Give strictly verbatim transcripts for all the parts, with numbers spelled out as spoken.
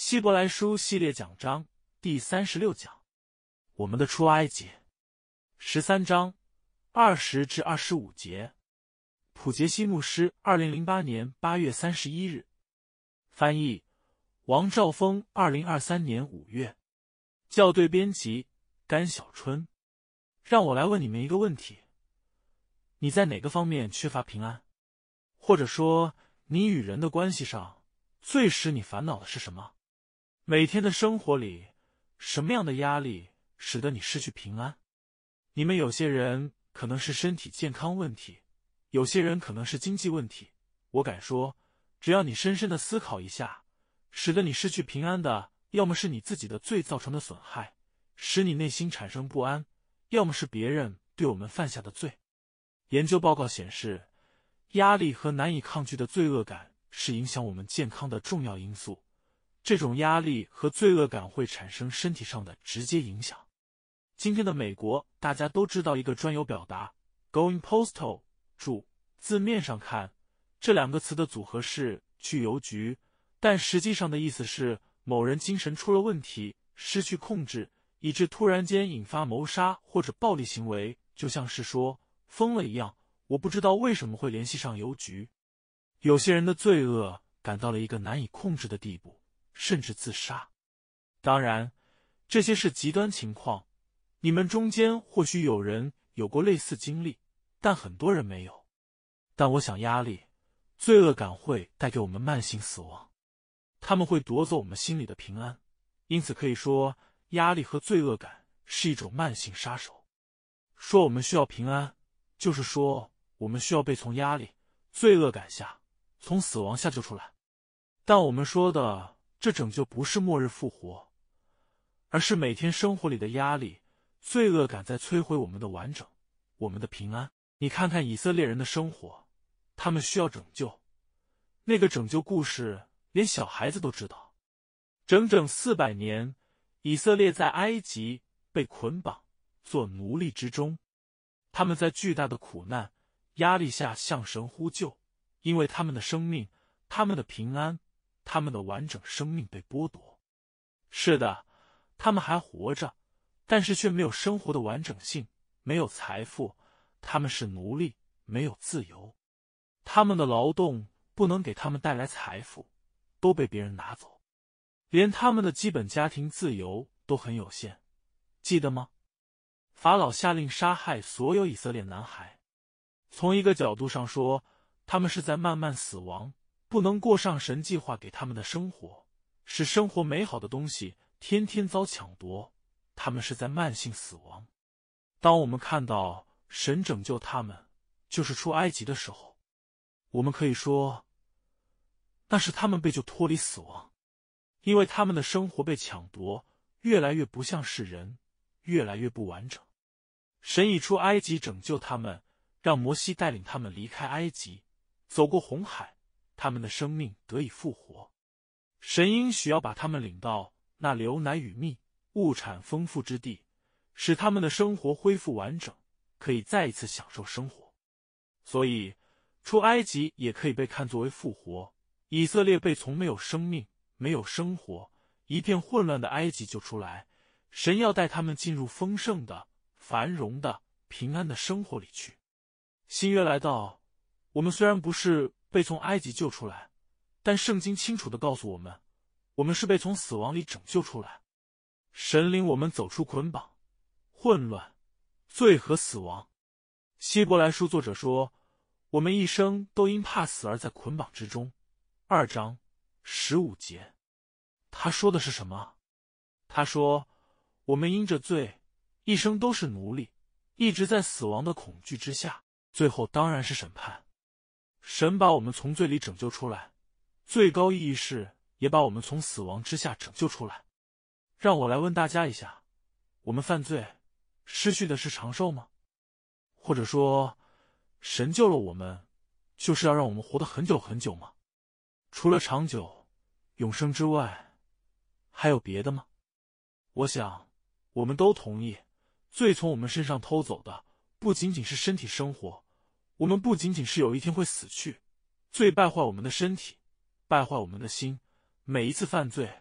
希伯来书系列讲章第三十六讲，我们的出埃及，十三章二十至二十五节。普杰西牧师，二零零八年八月三十一日。翻译：王兆峰，二零二三年五月。校对编辑：甘小春。让我来问你们一个问题：你在哪个方面缺乏平安？或者说，你与人的关系上最使你烦恼的是什么？每天的生活里，什么样的压力使得你失去平安？你们有些人可能是身体健康问题，有些人可能是经济问题。我敢说，只要你深深的思考一下，使得你失去平安的，要么是你自己的罪造成的损害，使你内心产生不安，要么是别人对我们犯下的罪。研究报告显示，压力和难以抗拒的罪恶感是影响我们健康的重要因素。这种压力和罪恶感会产生身体上的直接影响。今天的美国，大家都知道一个专有表达 going postal， 注字面上看，这两个词的组合是去邮局，但实际上的意思是某人精神出了问题，失去控制，以致突然间引发谋杀或者暴力行为，就像是说疯了一样。我不知道为什么会联系上邮局。有些人的罪恶感到了一个难以控制的地步，甚至自杀。当然，这些是极端情况，你们中间或许有人有过类似经历，但很多人没有。但我想压力、罪恶感会带给我们慢性死亡，他们会夺走我们心里的平安。因此可以说，压力和罪恶感是一种慢性杀手。说我们需要平安，就是说我们需要被从压力、罪恶感下，从死亡下救出来。但我们说的这拯救不是末日复活，而是每天生活里的压力、罪恶感在摧毁我们的完整，我们的平安。你看看以色列人的生活，他们需要拯救。那个拯救故事连小孩子都知道。整整四百年，以色列在埃及被捆绑做奴隶之中，他们在巨大的苦难、压力下向神呼救，因为他们的生命、他们的平安、他们的完整生命被剥夺。是的，他们还活着，但是却没有生活的完整性，没有财富，他们是奴隶，没有自由。他们的劳动不能给他们带来财富，都被别人拿走，连他们的基本家庭自由都很有限。记得吗？法老下令杀害所有以色列男孩。从一个角度上说，他们是在慢慢死亡，不能过上神计划给他们的生活，使生活美好的东西天天遭抢夺，他们是在慢性死亡。当我们看到神拯救他们，就是出埃及的时候，我们可以说，那是他们被救脱离死亡，因为他们的生活被抢夺，越来越不像是人，越来越不完整。神已出埃及拯救他们，让摩西带领他们离开埃及，走过红海，他们的生命得以复活。神应许要把他们领到那流奶与蜜、物产丰富之地，使他们的生活恢复完整，可以再一次享受生活。所以，出埃及也可以被看作为复活。以色列被从没有生命、没有生活、一片混乱的埃及救出来，神要带他们进入丰盛的、繁荣的、平安的生活里去。新约来到，我们虽然不是被从埃及救出来，但圣经清楚地告诉我们，我们是被从死亡里拯救出来。神领我们走出捆绑、混乱、罪和死亡。希伯来书作者说，我们一生都因怕死而在捆绑之中。二章十五节。他说的是什么？他说，我们因着罪，一生都是奴隶，一直在死亡的恐惧之下，最后当然是审判。神把我们从罪里拯救出来，最高意义是也把我们从死亡之下拯救出来。让我来问大家一下，我们犯罪失去的是长寿吗？或者说，神救了我们，就是要让我们活得很久很久吗？除了长久、永生之外，还有别的吗？我想，我们都同意，罪从我们身上偷走的，不仅仅是身体生活，我们不仅仅是有一天会死去，罪败坏我们的身体，败坏我们的心。每一次犯罪，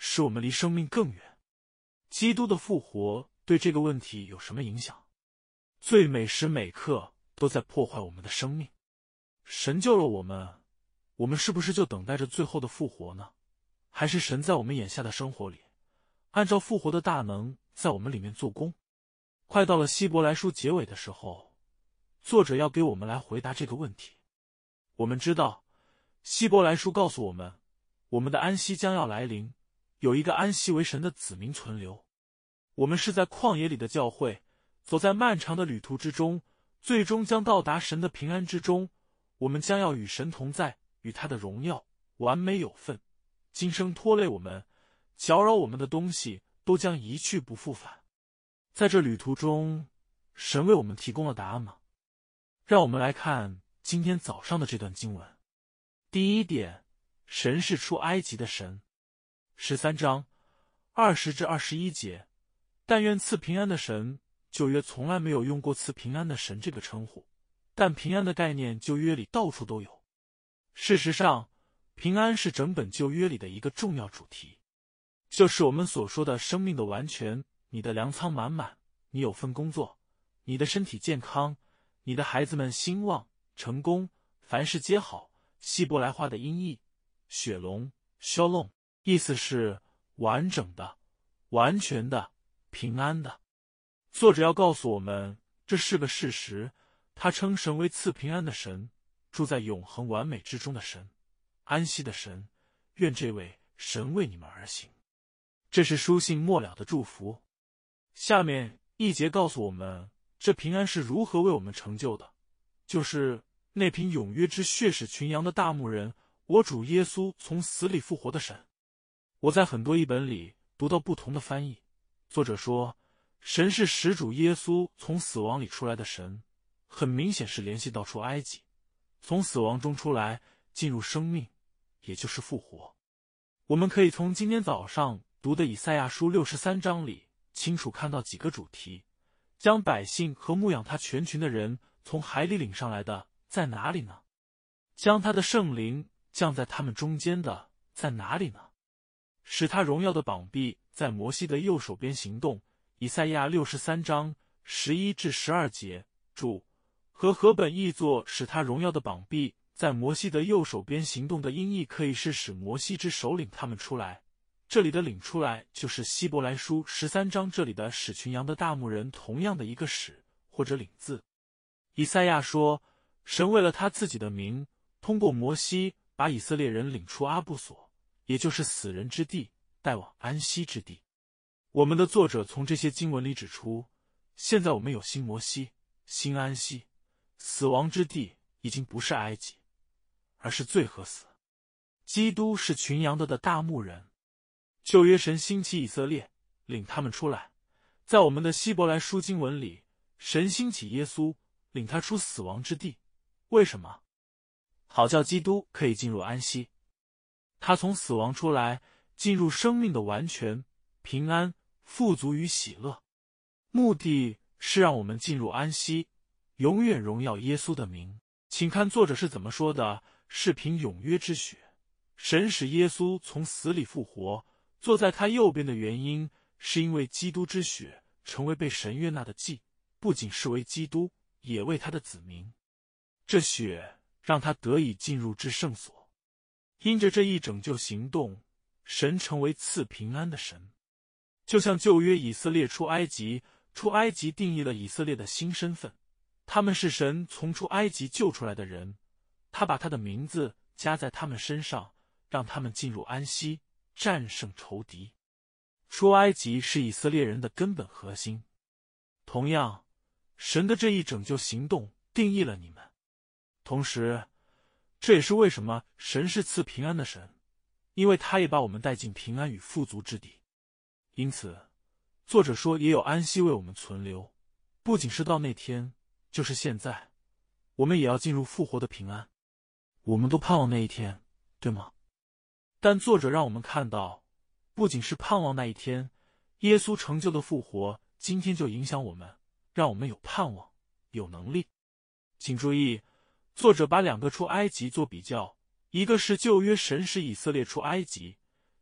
使我们离生命更远。基督的复活对这个问题有什么影响？罪每时每刻都在破坏我们的生命。神救了我们，我们是不是就等待着最后的复活呢？还是神在我们眼下的生活里，按照复活的大能在我们里面做工？快到了希伯来书结尾的时候，作者要给我们来回答这个问题。我们知道，希伯来书告诉我们，我们的安息将要来临，有一个安息为神的子民存留。我们是在旷野里的教会，走在漫长的旅途之中，最终将到达神的平安之中。我们将要与神同在，与他的荣耀完美有份。今生拖累我们、搅扰我们的东西都将一去不复返。在这旅途中，神为我们提供了答案吗？让我们来看今天早上的这段经文。第一点，神是出埃及的神。十三章二十至二十一节，但愿赐平安的神。旧约从来没有用过赐平安的神这个称呼，但平安的概念旧约里到处都有。事实上，平安是整本旧约里的一个重要主题，就是我们所说的生命的完全，你的粮仓满满，你有份工作，你的身体健康，你的孩子们兴旺成功，凡事皆好。希伯来话的音译雪龙 Shalom， 意思是完整的、完全的、平安的。作者要告诉我们，这是个事实。他称神为赐平安的神，住在永恒完美之中的神，安息的神。愿这位神为你们而行。这是书信末了的祝福。下面一节告诉我们，这平安是如何为我们成就的，就是那凭永约之血使群羊的大牧人，我主耶稣从死里复活的神。我在很多译本里读到不同的翻译，作者说神是使主耶稣从死亡里出来的神，很明显是联系到出埃及，从死亡中出来，进入生命，也就是复活。我们可以从今天早上读的以赛亚书六十三章里清楚看到几个主题：将百姓和牧养他全群的人从海里领上来的在哪里呢？将他的圣灵降在他们中间的在哪里呢？使他荣耀的膀臂在摩西的右手边行动。以赛亚六十三章十一至十二节，注和合本译作使他荣耀的膀臂在摩西的右手边行动的音译可以是使摩西之手领他们出来。这里的领出来就是希伯来书十三章这里的使群羊的大牧人同样的一个使或者领字。以赛亚说，神为了他自己的名，通过摩西把以色列人领出阿布所，也就是死人之地，带往安息之地。我们的作者从这些经文里指出，现在我们有新摩西、新安息，死亡之地已经不是埃及，而是罪和死。基督是群羊的的大牧人。旧约神兴起以色列，领他们出来。在我们的希伯来书经文里，神兴起耶稣，领他出死亡之地。为什么？好叫基督可以进入安息。他从死亡出来，进入生命的完全、平安、富足与喜乐，目的是让我们进入安息，永远荣耀耶稣的名。请看作者是怎么说的：是凭永约之血，神使耶稣从死里复活，坐在他右边的原因，是因为基督之血成为被神悦纳的祭，不仅是为基督，也为他的子民。这血让他得以进入至圣所。因着这一拯救行动，神成为赐平安的神。就像旧约以色列出埃及，出埃及定义了以色列的新身份，他们是神从出埃及救出来的人，他把他的名字加在他们身上，让他们进入安息，战胜仇敌。出埃及是以色列人的根本核心。同样，神的这一拯救行动定义了你们。同时，这也是为什么神是赐平安的神，因为他也把我们带进平安与富足之地。因此，作者说也有安息为我们存留，不仅是到那天，就是现在，我们也要进入复活的平安。我们都盼望那一天，对吗？但作者让我们看到，不仅是盼望那一天，耶稣成就的复活，今天就影响我们，让我们有盼望，有能力。请注意，作者把两个出埃及做比较，一个是旧约神使以色列出埃及，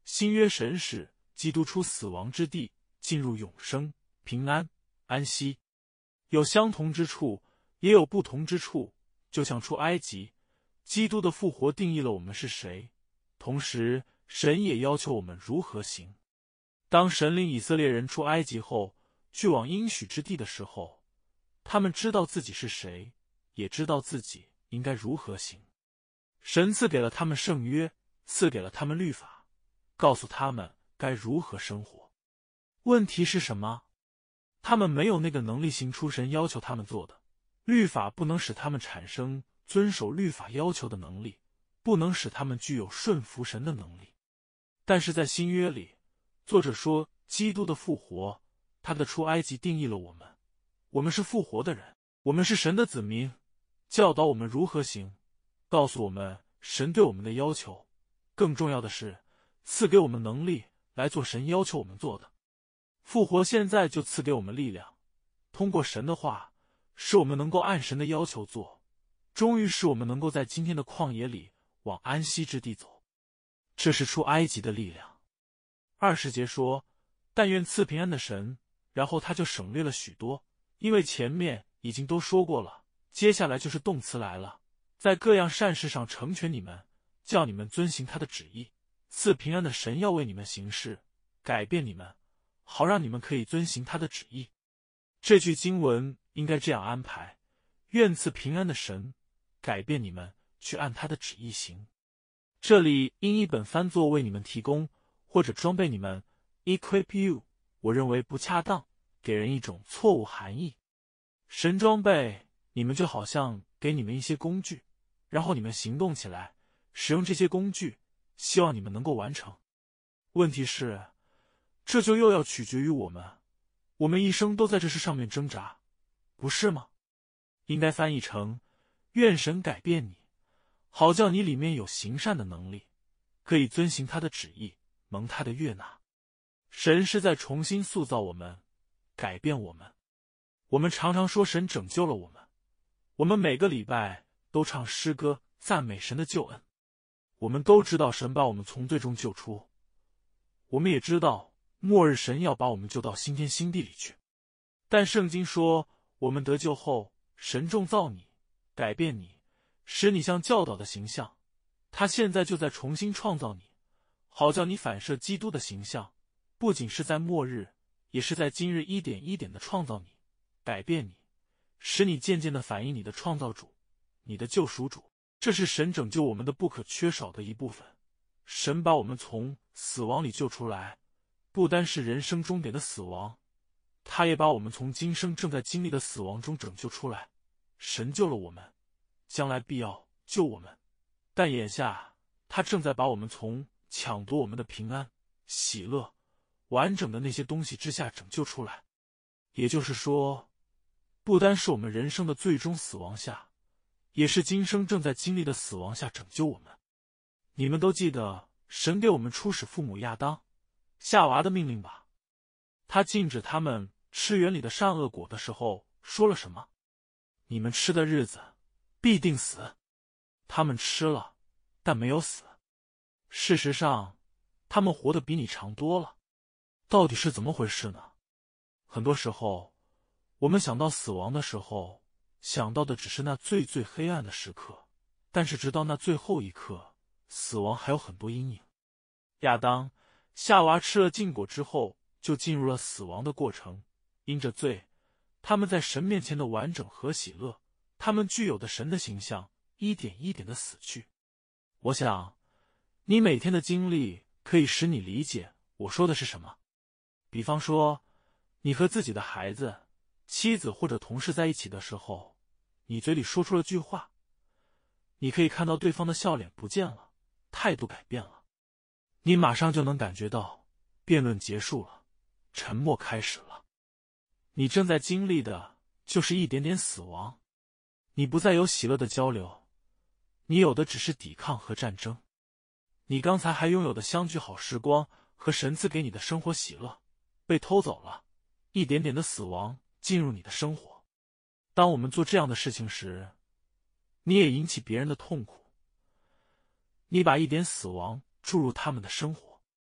新约神使基督出死亡之地，进入永生、平安、安息。有相同之处，也有不同之处，就像出埃及，基督的复活定义了我们是谁，同时神也要求我们如何行。当神领以色列人出埃及后，去往应许之地的时候，他们知道自己是谁，也知道自己应该如何行。神赐给了他们圣约，赐给了他们律法，告诉他们该如何生活。问题是什么？他们没有那个能力行出神要求他们做的。律法不能使他们产生遵守律法要求的能力，不能使他们具有顺服神的能力。但是在新约里，作者说基督的复活，他的出埃及定义了我们，我们是复活的人，我们是神的子民，教导我们如何行，告诉我们神对我们的要求，更重要的是赐给我们能力来做神要求我们做的。复活现在就赐给我们力量，通过神的话，使我们能够按神的要求做，终于使我们能够在今天的旷野里往安息之地走。这是出埃及的力量。二十节说，但愿赐平安的神，然后他就省略了许多，因为前面已经都说过了，接下来就是动词来了，在各样善事上成全你们，叫你们遵行他的旨意。赐平安的神要为你们行事，改变你们，好让你们可以遵行他的旨意。这句经文应该这样安排：愿赐平安的神改变你们，去按他的旨意行。这里因一本翻作为你们提供，或者装备你们 equip you， 我认为不恰当，给人一种错误含义。神装备你们就好像给你们一些工具，然后你们行动起来，使用这些工具，希望你们能够完成。问题是，这就又要取决于我们，我们一生都在这事上面挣扎，不是吗？应该翻译成，愿神改变你，好叫你里面有行善的能力，可以遵行他的旨意，蒙他的悦纳。神是在重新塑造我们，改变我们。我们常常说神拯救了我们，我们每个礼拜都唱诗歌赞美神的救恩。我们都知道神把我们从罪中救出，我们也知道末日神要把我们救到新天新地里去。但圣经说，我们得救后，神重造你，改变你，使你像教导的形象。他现在就在重新创造你，好叫你反射基督的形象，不仅是在末日，也是在今日一点一点的创造你，改变你，使你渐渐的反映你的创造主，你的救赎主。这是神拯救我们的不可缺少的一部分。神把我们从死亡里救出来，不单是人生终点的死亡，他也把我们从今生正在经历的死亡中拯救出来。神救了我们，将来必要救我们，但眼下他正在把我们从抢夺我们的平安、喜乐、完整的那些东西之下拯救出来。也就是说，不单是我们人生的最终死亡下，也是今生正在经历的死亡下拯救我们。你们都记得神给我们初始父母亚当、夏娃的命令吧？他禁止他们吃园里的善恶果的时候说了什么？你们吃的日子必定死。他们吃了，但没有死。事实上，他们活得比你长多了。到底是怎么回事呢？很多时候，我们想到死亡的时候，想到的只是那最最黑暗的时刻，但是直到那最后一刻，死亡还有很多阴影。亚当、夏娃吃了禁果之后，就进入了死亡的过程。因着罪，他们在神面前的完整和喜乐，他们具有的神的形象，一点一点的死去。我想，你每天的经历可以使你理解我说的是什么。比方说，你和自己的孩子、妻子或者同事在一起的时候，你嘴里说出了句话，你可以看到对方的笑脸不见了，态度改变了，你马上就能感觉到辩论结束了，沉默开始了。你正在经历的就是一点点死亡，你不再有喜乐的交流，你有的只是抵抗和战争。你刚才还拥有的相聚好时光和神赐给你的生活喜乐，被偷走了，一点点的死亡进入你的生活。当我们做这样的事情时，你也引起别人的痛苦，你把一点死亡注入他们的生活。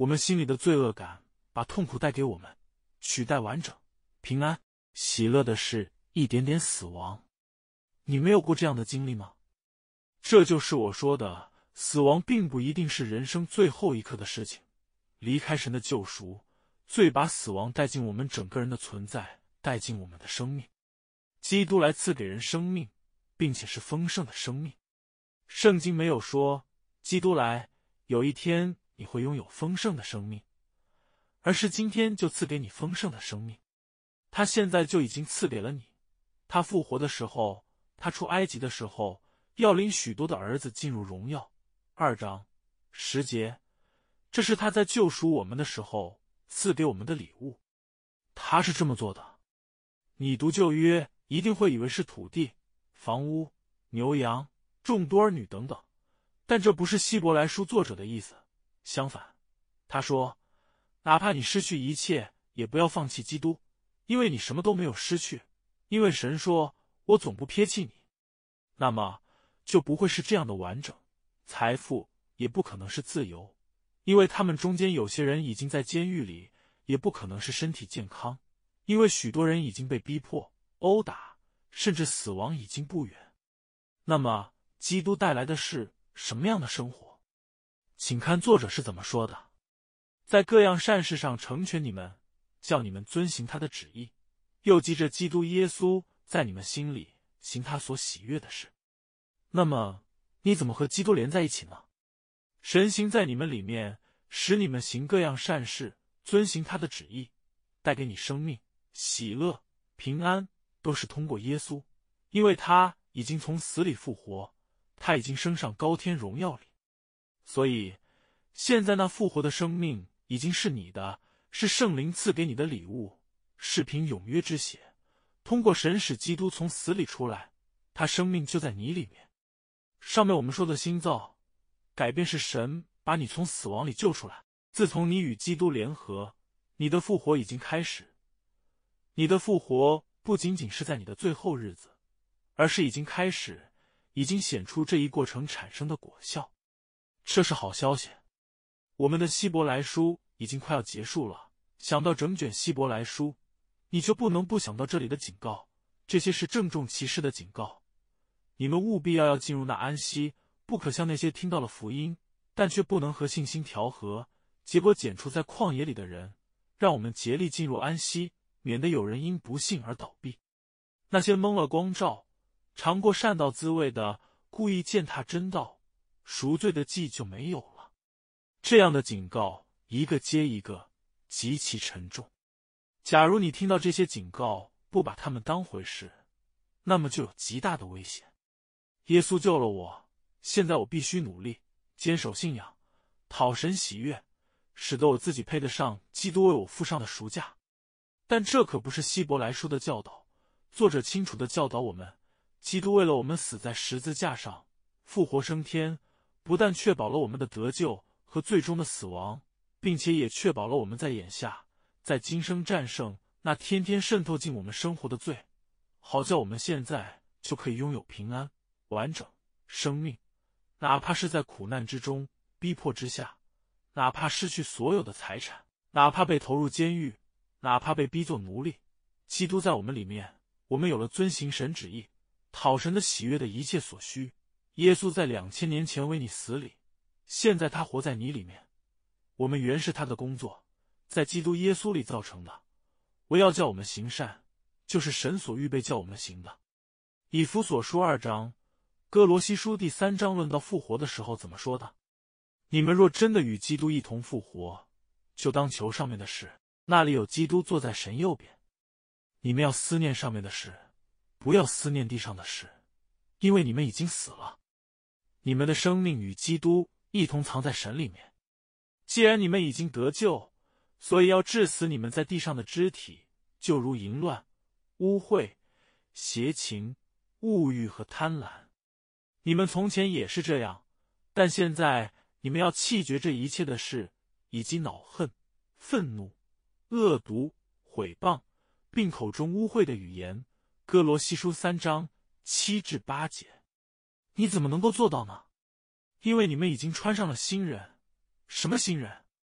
我们心里的罪恶感把痛苦带给我们，取代完整、平安、喜乐的是一点点死亡。你没有过这样的经历吗？这就是我说的，死亡并不一定是人生最后一刻的事情。离开神的救赎，罪把死亡带进我们整个人的存在，带进我们的生命。基督来赐给人生命，并且是丰盛的生命。圣经没有说基督来，有一天你会拥有丰盛的生命，而是今天就赐给你丰盛的生命。他现在就已经赐给了你。他复活的时候，他出埃及的时候，要领许多的儿子进入荣耀。二章十节，这是他在救赎我们的时候赐给我们的礼物。他是这么做的。你读旧约一定会以为是土地、房屋、牛羊、众多儿女等等，但这不是希伯来书作者的意思。相反，他说，哪怕你失去一切，也不要放弃基督，因为你什么都没有失去，因为神说，我总不撇弃你。那么就不会是这样的完整，财富也不可能是自由，因为他们中间有些人已经在监狱里，也不可能是身体健康，因为许多人已经被逼迫、殴打，甚至死亡已经不远。那么基督带来的是什么样的生活？请看作者是怎么说的：在各样善事上成全你们，叫你们遵行他的旨意，又记着基督耶稣在你们心里行他所喜悦的事。那么你怎么和基督连在一起呢？神行在你们里面，使你们行各样善事，遵行他的旨意，带给你生命、喜乐、平安，都是通过耶稣，因为他已经从死里复活，他已经升上高天荣耀里。所以现在那复活的生命已经是你的，是圣灵赐给你的礼物，是凭永约之血，通过神使基督从死里出来，他生命就在你里面。上面我们说的新造改变是神把你从死亡里救出来。自从你与基督联合，你的复活已经开始。你的复活不仅仅是在你的最后日子，而是已经开始，已经显出这一过程产生的果效。这是好消息。我们的希伯来书已经快要结束了，想到整卷希伯来书，你就不能不想到这里的警告，这些是郑重其事的警告。你们务必要要进入那安息，不可像那些听到了福音，但却不能和信心调和，结果捡出在旷野里的人。让我们竭力进入安息，免得有人因不信而倒闭。那些蒙了光照、尝过善道滋味的，故意践踏真道，赎罪的祭就没有了。这样的警告一个接一个，极其沉重。假如你听到这些警告，不把他们当回事，那么就有极大的危险。耶稣救了我，现在我必须努力，坚守信仰，讨神喜悦，使得我自己配得上基督为我付上的赎价。但这可不是希伯来书的教导。作者清楚地教导我们，基督为了我们死在十字架上，复活升天，不但确保了我们的得救和最终的死亡，并且也确保了我们在眼下，在今生战胜那天天渗透进我们生活的罪，好叫我们现在就可以拥有平安、完整生命，哪怕是在苦难之中、逼迫之下，哪怕失去所有的财产，哪怕被投入监狱，哪怕被逼做奴隶，基督在我们里面，我们有了遵行神旨意、讨神的喜悦的一切所需。耶稣在两千年前为你死里，现在他活在你里面。我们原是他的工作，在基督耶稣里造成的，为要叫我们行善，就是神所预备叫我们行的。以弗所书二章，哥罗西书第三章论到复活的时候怎么说的？你们若真的与基督一同复活，就当求上面的事，那里有基督坐在神右边。你们要思念上面的事，不要思念地上的事，因为你们已经死了，你们的生命与基督一同藏在神里面。既然你们已经得救，所以要治死你们在地上的肢体，就如淫乱、污秽、邪情、物欲和贪婪。你们从前也是这样，但现在你们要弃绝这一切的事，以及恼恨、愤怒、恶毒、毁谤，并口中污秽的语言。哥罗西书三章七至八节。你怎么能够做到呢？因为你们已经穿上了新人。什么新人？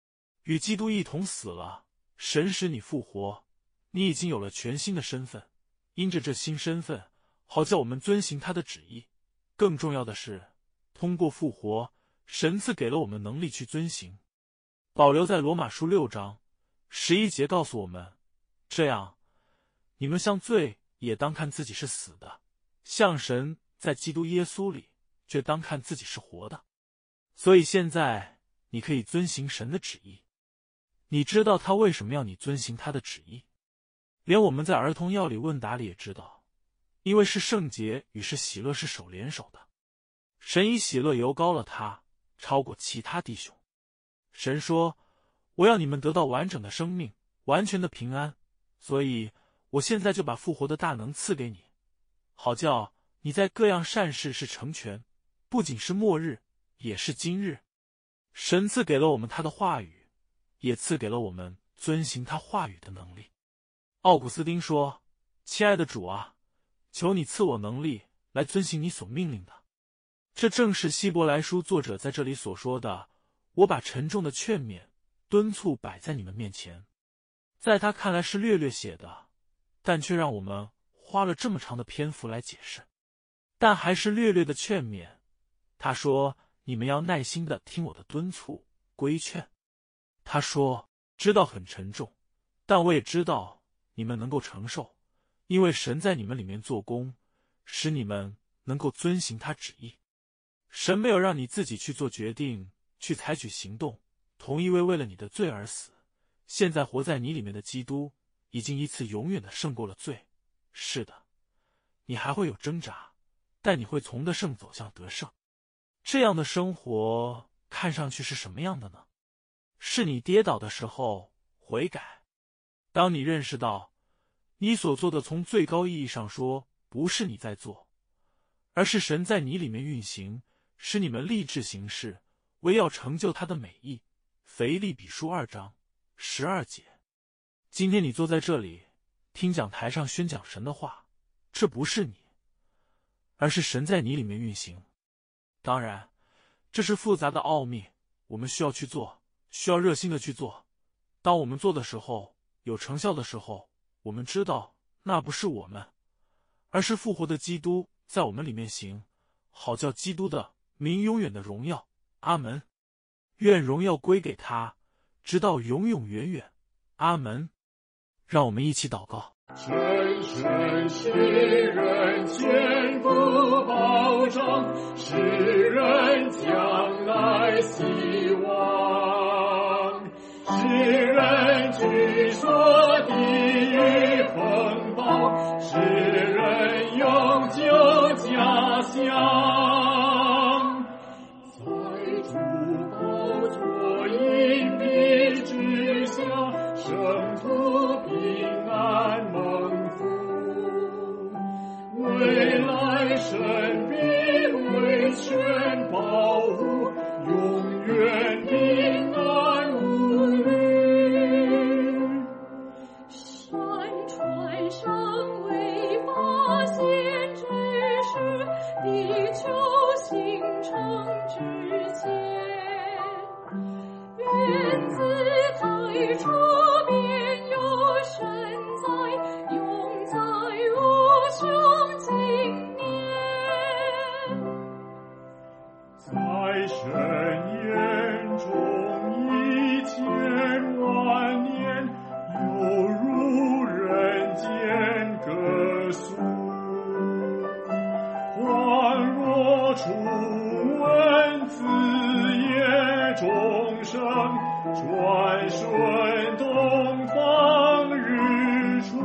与基督一同死了，神使你复活，你已经有了全新的身份。因着这新身份，好叫我们遵行他的旨意。更重要的是，通过复活，神赐给了我们能力去遵行。保留在罗马书六章十一节告诉我们，这样，你们向罪也当看自己是死的，向神在基督耶稣里却当看自己是活的。所以现在你可以遵行神的旨意。你知道他为什么要你遵行他的旨意？连我们在儿童要理问答里也知道，因为是圣洁与是喜乐是手连手的。神以喜乐油膏了他，超过其他弟兄。神说，我要你们得到完整的生命，完全的平安，所以我现在就把复活的大能赐给你，好叫你在各样善事是成全，不仅是末日，也是今日。神赐给了我们他的话语，也赐给了我们遵行他话语的能力。奥古斯丁说，亲爱的主啊，求你赐我能力来遵行你所命令的。这正是希伯来书作者在这里所说的，我把沉重的劝勉敦促摆在你们面前。在他看来是略略写的，但却让我们花了这么长的篇幅来解释。但还是略略的劝勉。他说，你们要耐心的听我的敦促规劝。他说，知道很沉重，但我也知道你们能够承受，因为神在你们里面做工，使你们能够遵行他旨意。神没有让你自己去做决定，去采取行动，同一位为了你的罪而死，现在活在你里面的基督，已经一次永远的胜过了罪。是的，你还会有挣扎，但你会从得胜走向得胜。这样的生活看上去是什么样的呢？是你跌倒的时候悔改，当你认识到你所做的从最高意义上说不是你在做，而是神在你里面运行，使你们立志行事，为要成就他的美意。腓立比书二章十二节。今天你坐在这里听讲台上宣讲神的话，这不是你，而是神在你里面运行。当然，这是复杂的奥秘，我们需要去做，需要热心的去做。当我们做的时候，有成效的时候，我们知道那不是我们，而是复活的基督在我们里面行，好叫基督的名永远的荣耀。阿门。愿荣耀归给他，直到永永远远。阿门。让我们一起祷告。 神神使人坚固保障，使人将来希望，使人据说地狱风暴，使人永久家乡。在主宝座荫蔽之下，圣徒平安蒙福，未来神必为全保护，永远平安无虑。 山川上未发现之时，地球形成之前，原自太初便有神在，永在无穷经年。 在神眼中一千万年，犹如人间歌颂，恍若初闻子夜钟声，转瞬东方日出。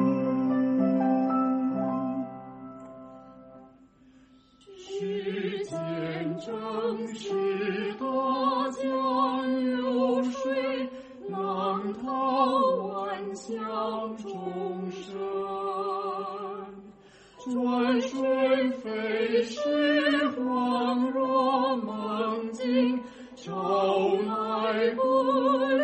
世间正是大江流水，浪涛万象众生，转瞬飞逝，恍若梦境，朝来不